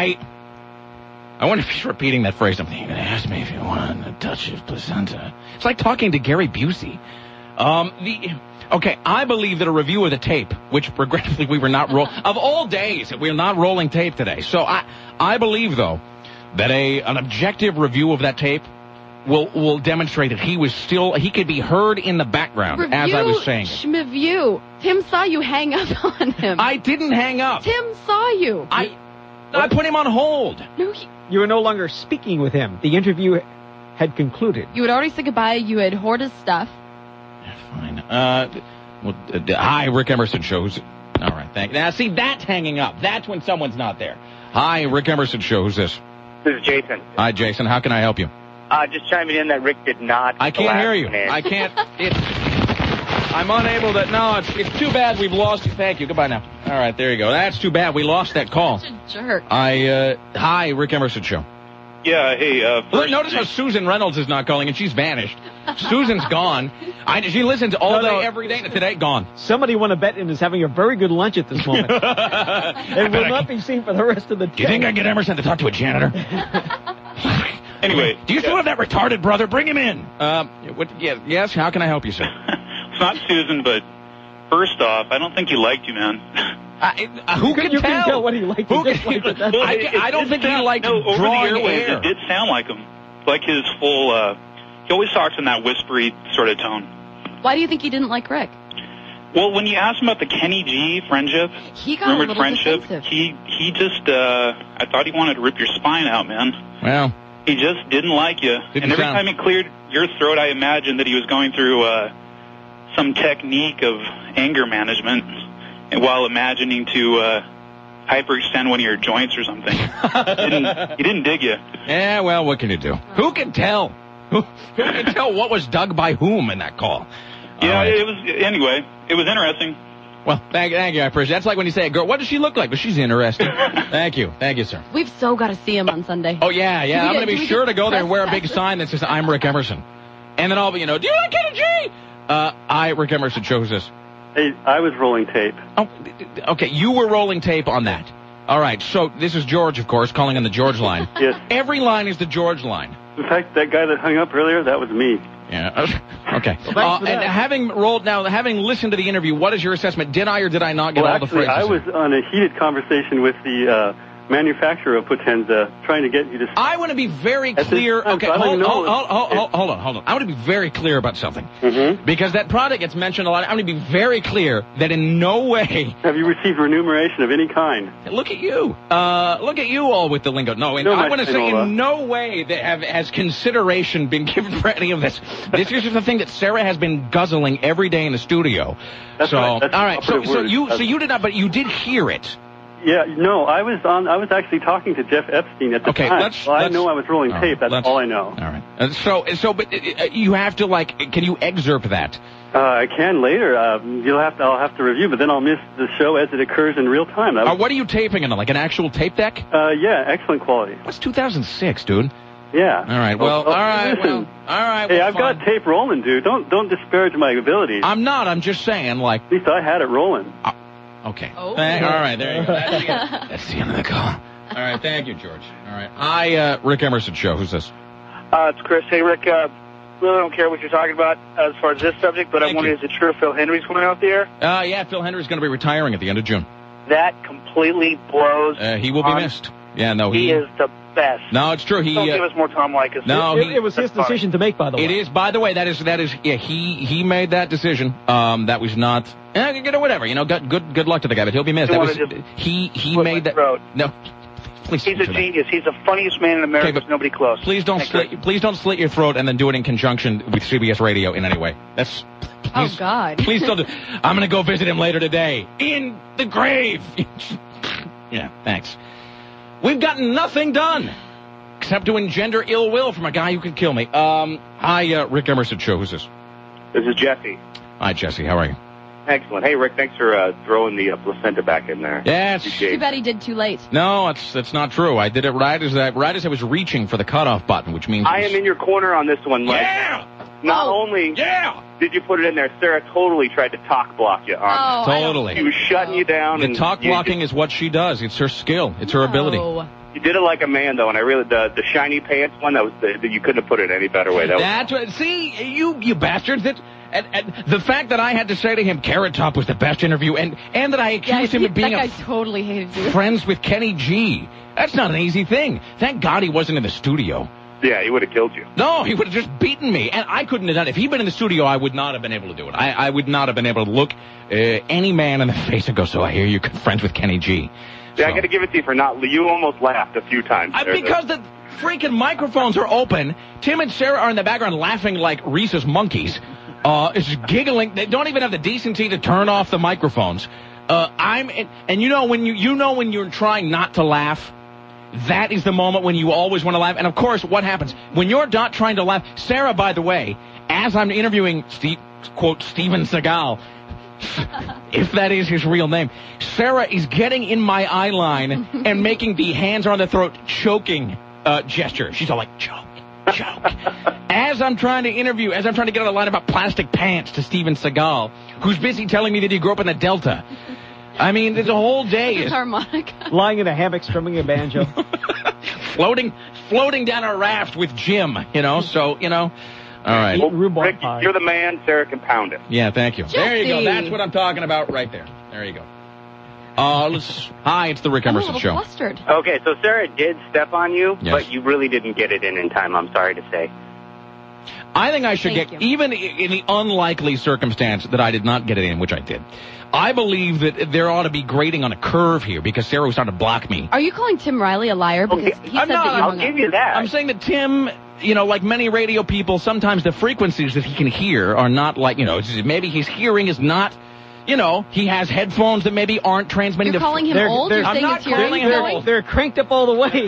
I wonder if he's repeating that phrase. I'm thinking, you're going to ask me if you want to touch his placenta. It's like talking to Gary Busey. I believe that a review of the tape, which regrettably we were not of all days, we're not rolling tape today. So I believe, though, that an objective review of that tape will demonstrate that he could be heard in the background as I was saying it. Schmeview. Tim saw you hang up on him. I didn't hang up. Tim saw you. I put him on hold. No, you were no longer speaking with him. The interview had concluded. You had already said goodbye. You had hoarded his stuff. Fine. Hi, Rick Emerson Show. All right, thank you. Now, see, that's hanging up. That's when someone's not there. Hi, Rick Emerson Show. Who's this? This is Jason. Hi, Jason. How can I help you? Just chiming in that Rick did not. I can't hear you. I can't. I'm unable to. No, it's too bad we've lost you. Thank you. Goodbye now. All right, there you go. That's too bad. We lost that call. Such a jerk. Hi, Rick Emerson Show. Yeah, hey, Look, notice how Susan Reynolds is not calling, and she's vanished. Susan's gone. She listens all day, every day. Today, gone. Somebody won a bet and is having a very good lunch at this moment. It will not be seen for the rest of the day. Do you think I get Emerson to talk to a janitor? Anyway. Do you still have that retarded brother? Bring him in. Yes, how can I help you, sir? It's not Susan, but first off, I don't think he liked you, man. Who can you tell? Can tell what he liked. I don't think he liked drawing over the airwaves, air. It did sound like him. Like his full, he always talks in that whispery sort of tone. Why do you think he didn't like Rick? Well, when you asked him about the Kenny G friendship, he got rumored a little friendship, defensive. he just, I thought he wanted to rip your spine out, man. Well. He just didn't like you. And every time he cleared your throat, I imagined that he was going through some technique of anger management and while imagining to hyperextend one of your joints or something. He didn't dig you. Yeah, well, what can you do? Who can tell? Who can tell what was dug by whom in that call? Yeah, it was. Anyway, it was interesting. Well, thank you. I appreciate it. That's like when you say, girl, what does she look like? Well, she's interesting. Thank you, sir. We've so got to see him on Sunday. Oh, yeah. I'm going to be sure to go there and wear a big sign that says, I'm Rick Emerson. And then I'll be, do you like Kenny G? I, Rick Emerson, Show. Who's this? Hey, I was rolling tape. Oh, okay, you were rolling tape on that. All right, so this is George, of course, calling on the George line. Yes. Every line is the George line. In fact, that guy that hung up earlier, that was me. Yeah. Okay. And having listened to the interview, what is your assessment? Did I or did I not get all the phrases? I was on a heated conversation with the manufacturer of Potenza, trying to get you to... I want to be very clear. Okay, hold on. I want to be very clear about something. Mm-hmm. Because that product gets mentioned a lot. I want to be very clear that in no way... Have you received remuneration of any kind? Look at you. Look at you all with the lingo. No, I want to say in no way that has consideration been given for any of this. This is just the thing that Sarah has been guzzling every day in the studio. That's right. That's all right. So you you did not, but you did hear it. Yeah, no, I was actually talking to Jeff Epstein at the time. I know I was rolling tape. That's all I know. All right. But you have to, can you excerpt that? I can later. I'll have to review, but then I'll miss the show as it occurs in real time. What are you taping in? Like an actual tape deck? Yeah, excellent quality. That's 2006, dude. Yeah. All right. Well, all right. Hey, I've got tape rolling, dude. Don't disparage my abilities. I'm not. I'm just saying, At least I had it rolling. Okay. Oh. All right. There you go. That's the end of the call. All right. Thank you, George. All right. Hi, Rick Emerson Show. Who's this? It's Chris. Hey, Rick. Really don't care what you're talking about as far as this subject, but I'm wondering, is it true Phil Hendry's going out there? Yeah, Phil Hendry's going to be retiring at the end of June. That completely blows. He will be missed. Yeah, no, he is the best. No, it's true. Don't give us more Tom Likas. No, it was his decision to make, by the way. It is, by the way. That is. Yeah, he made that decision. That was not. Whatever. Good luck to the guy, but he'll be missed. He made that. No. Please. He's a genius. He's the funniest man in America. There's nobody close. Please don't slit your throat and then do it in conjunction with CBS Radio in any way. That's. Oh God. Please don't. I'm going to go visit him later today in the grave. Yeah. Thanks. We've gotten nothing done except to engender ill will from a guy who could kill me. Hi, Rick Emerson Show. Who's this? This is Jesse. Hi, Jesse. How are you? Excellent. Hey, Rick, thanks for throwing the placenta back in there. Yes. Too bad he did too late. No, that's not true. I did it right as I was reaching for the cutoff button, which means I am in your corner on this one. Yeah. Not only did you put it in there, Sarah totally tried to talk block you on it. Totally. She was shutting you down. The talk blocking is what she does. It's her skill. It's her ability. You did it like a man, though, and I really the shiny pants one. You couldn't have put it any better way. See, you bastards. And the fact that I had to say to him, Carrot Top was the best interview, and that I accused him of being that guy totally hated you. Friends with Kenny G. That's not an easy thing. Thank God he wasn't in the studio. Yeah, he would have killed you. No, he would have just beaten me, and I couldn't have done it. If he'd been in the studio, I would not have been able to do it. I would not have been able to look any man in the face and go, so I hear you're friends with Kenny G. Yeah, I got to give it to you for not. You almost laughed a few times. Because the freaking microphones are open. Tim and Sarah are in the background laughing like Reese's monkeys. It's giggling. They don't even have the decency to turn off the microphones. And when you're trying not to laugh, that is the moment when you always want to laugh. And of course, what happens when you're not trying to laugh? Sarah, by the way, as I'm interviewing quote Steven Seagal, if that is his real name, Sarah is getting in my eye line and making the hands on the throat choking gesture. She's all like, choke. As I'm trying to get on a line about plastic pants to Steven Seagal, who's busy telling me that he grew up in the Delta. I mean, there's a whole day. His harmonica. Lying in a hammock strumming a banjo. floating down a raft with Jim, so, all right. Well, Rick, you're the man. Sarah can pound it. Yeah, thank you. Jesse. There you go. That's what I'm talking about right there. There you go. Hi, it's the Rick Emerson Show. Flustered. Okay, so Sarah did step on you, yes, but you really didn't get it in time, I'm sorry to say. I think I should even in the unlikely circumstance that I did not get it in, which I did. I believe that there ought to be grading on a curve here because Sarah was trying to block me. Are you calling Tim Riley a liar? Because he said that you I'll give you that. I'm saying that Tim, like many radio people, sometimes the frequencies that he can hear are not like, maybe his hearing is not, he has headphones that maybe aren't transmitting. You're calling him old? You're saying his hearing is going? They're cranked up all the way.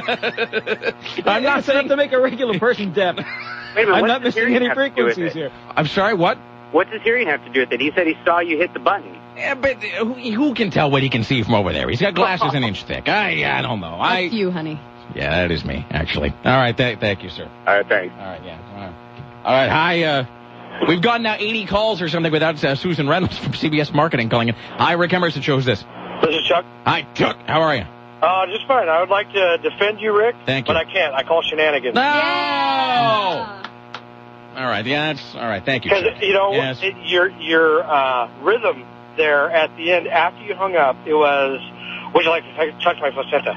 I'm not saying to make a regular person deaf. Wait a minute, I'm not missing any frequencies here. I'm sorry, what? What does hearing have to do with it? He said he saw you hit the button. Yeah, but who can tell what he can see from over there? He's got glasses an inch thick. I don't know. That's you, honey. Yeah, that is me, actually. All right, thank you, sir. All right, thanks. All right, yeah. All right, hi. We've gotten now 80 calls or something without Susan Reynolds from CBS Marketing calling in. Hi, Rick Emerson Show. Who's this? This is Chuck. Hi, Chuck. How are you? Just fine. I would like to defend you, Rick. Thank you. But I can't. I call shenanigans. No! Yeah. All right, yeah, that's all right. Thank you. Because yes. Your rhythm there at the end after you hung up, it was, would you like to touch my placenta?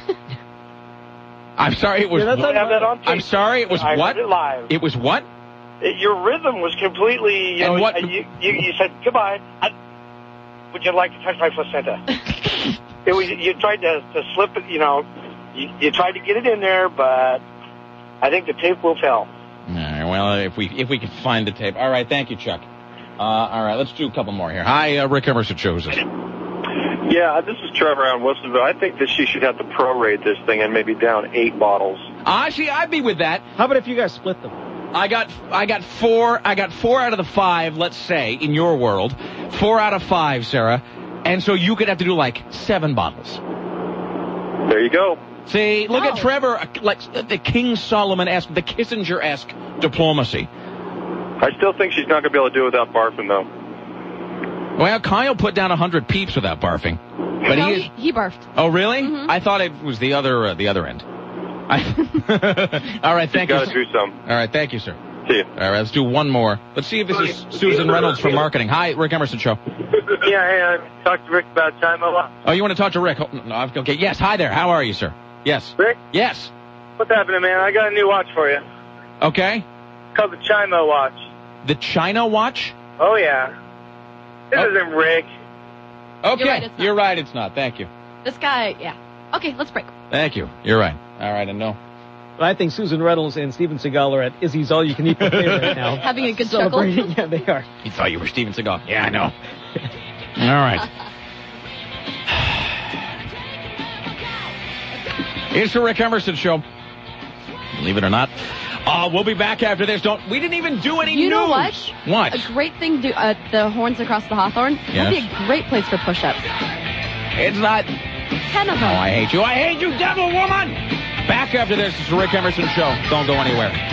I'm sorry. It was. Have that on tape. I'm sorry. It was I what? heard it live. It was what? Your rhythm was completely. You said goodbye. Would you like to touch my placenta? It was. You tried to slip it. You tried to get it in there, but I think the tape will tell. All right, well, if we can find the tape. All right, thank you, Chuck. All right, let's do a couple more here. Hi, Rick Emerson Show. Who's this? Yeah, this is Trevor out in Wilsonville. I think that she should have to prorate this thing and maybe down 8 bottles. See, I'd be with that. How about if you guys split them? I got 4 out of the 5, let's say, in your world. 4 out of 5, Sarah. And so you could have to do like 7 bottles. There you go. See, look at Trevor, like the King Solomon-esque, the Kissinger-esque diplomacy. I still think she's not going to be able to do it without barfing, though. Well, Kyle put down 100 peeps without barfing. But he barfed. Oh, really? Mm-hmm. I thought it was the other end. All right, thank you. Got to do some. All right, thank you, sir. See you. All right, let's do one more. Let's see if this is Susan Reynolds from marketing. Hi, Rick Emerson Show. Yeah, hey, I talked to Rick about Chimo. Oh, you want to talk to Rick? Oh, no, okay, yes, hi there. How are you, sir? Yes. Rick? Yes. What's happening, man? I got a new watch for you. Okay. It's called the Chimo watch. The China watch? Oh, yeah. This isn't Rick. Okay, you're right, it's not. Thank you. This guy, yeah. Okay, let's break. Thank you. You're right. All right, and no. But I think Susan Reynolds and Steven Seagal are at Izzy's All-You-Can-Eat buffet right now. Having a good chuckle. Yeah, they are. He thought you were Steven Seagal. Yeah, I know. All right. It's the Rick Emerson Show. Believe it or not. We'll be back after this. We didn't even do any news. You know what? What? A great thing, the Horns Across the Hawthorne. Yes. That'd be a great place for push-ups. It's not. 10 of them. Oh, I hate you. I hate you, devil woman! Back after this. It's the Rick Emerson Show. Don't go anywhere.